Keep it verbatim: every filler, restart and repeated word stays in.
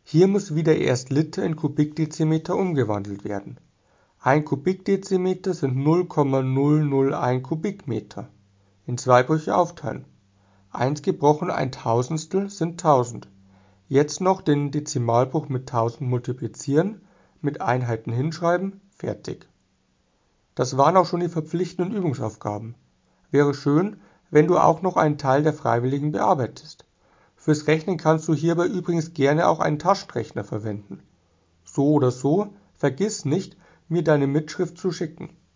Hier muss wieder erst Liter in Kubikdezimeter umgewandelt werden. Ein Kubikdezimeter sind null Komma null null eins Kubikmeter. In zwei Brüche aufteilen. eins gebrochen ein Tausendstel sind tausend. Jetzt noch den Dezimalbruch mit tausend multiplizieren, mit Einheiten hinschreiben, fertig. Das waren auch schon die verpflichtenden Übungsaufgaben. Wäre schön, wenn du auch noch einen Teil der Freiwilligen bearbeitest. Fürs Rechnen kannst du hierbei übrigens gerne auch einen Taschenrechner verwenden. So oder so, vergiss nicht, mir deine Mitschrift zu schicken.